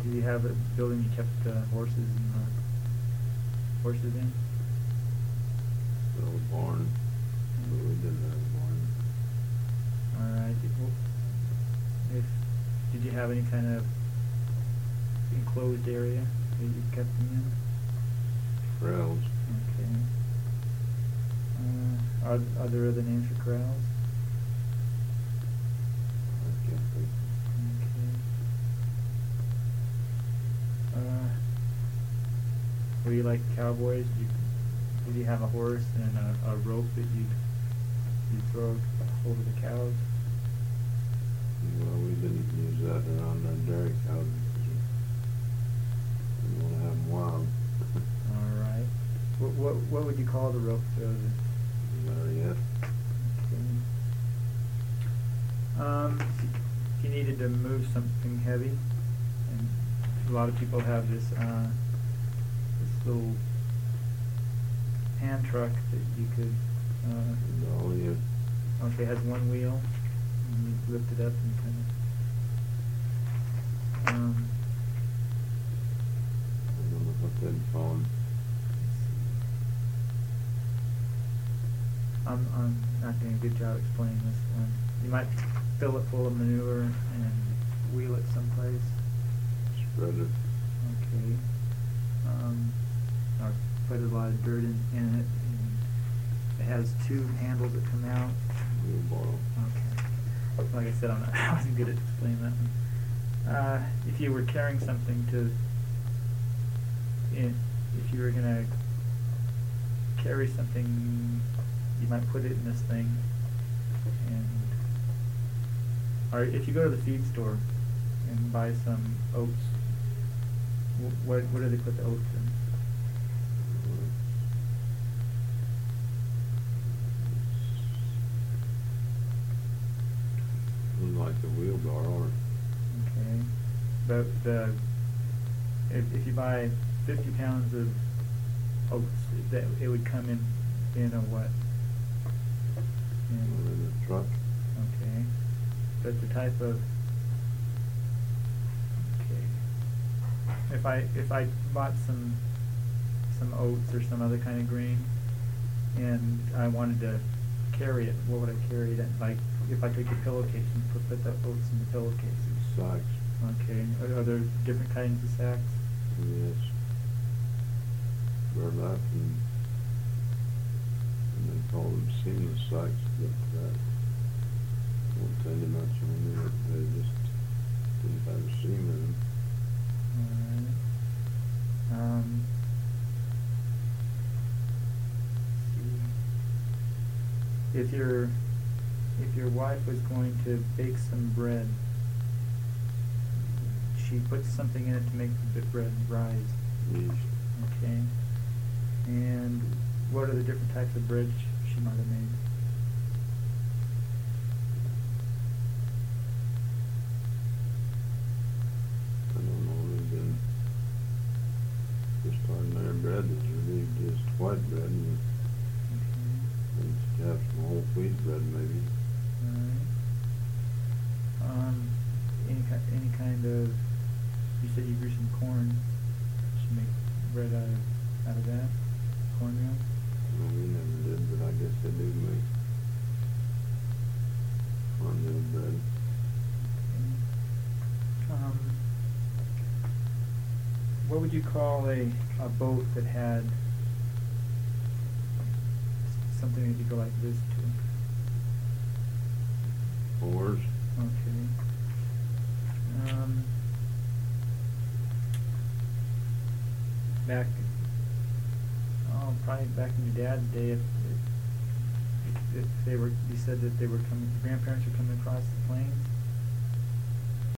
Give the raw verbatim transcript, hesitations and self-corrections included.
did you have a building you kept uh, horses and uh, horses in? The old barn. But we didn't have a barn. All right. Well, if did you have any kind of enclosed area that you kept them in? Corrals. Okay. Uh, are are there other names for corrals? I can't think. Okay. Uh, were you like cowboys? Did you, did you have a horse and a, a rope that you you throw over the cows? Well, we didn't use that around our dairy cows because we didn't want to have them wild. All right. What what what would you call the rope? Uh, There yet. okay. Um, if you needed to move something heavy, and a lot of people have this uh, this little hand truck that you could. Uh, No, you. Okay, it has one wheel, and you lift it up and kind of. Um, I don't know what they'd call them. I'm, I'm not doing a good job explaining this one. You might fill it full of manure and wheel it someplace. Spread it. Okay. Um, or put a lot of dirt in, in it. And it has two handles that come out. Wheelbarrow. Okay. Like I said, I'm not, I wasn't good at explaining that one. Uh, if you were carrying something to, in, if you were gonna carry something, you might put it in this thing, and or if you go to the feed store and buy some oats, wh- what what do they put the oats in? It was like a wheelbarrow. Okay, the the if if you buy fifty pounds of oats, that it would come in in a what? Or in a truck. Okay, but the type of, okay, if I, if I bought some, some oats or some other kind of grain, and I wanted to carry it, what would I carry it in? Like, if I took a pillowcase and put, put the oats in the pillowcases? Sacks. Okay, are, are there different kinds of sacks? Yes. Burlap and, and they call them seamless sacks, but that won't tell you much on it. They just didn't have a seam in them. Alright. Um, let's see. If your, if your wife was going to bake some bread, she puts something in it to make the bread rise. Yeast. Okay. And what are the different types of bread sh- she might have made? I don't know, we've been just ordinary bread that's really just white bread, and Okay. we used to have some whole wheat bread maybe. Alright. Um, any ki- any kind of, you said you grew some corn. She make bread out of out of that cornmeal. No, we never did, but I guess they do make cornmeal bread. Okay. Um, what would you call a a boat that had s- something that you go like this to? Oars. Okay. Um, back, oh, probably back in your dad's day, if, if, if they were, you said that they were coming, your grandparents were coming across the plains?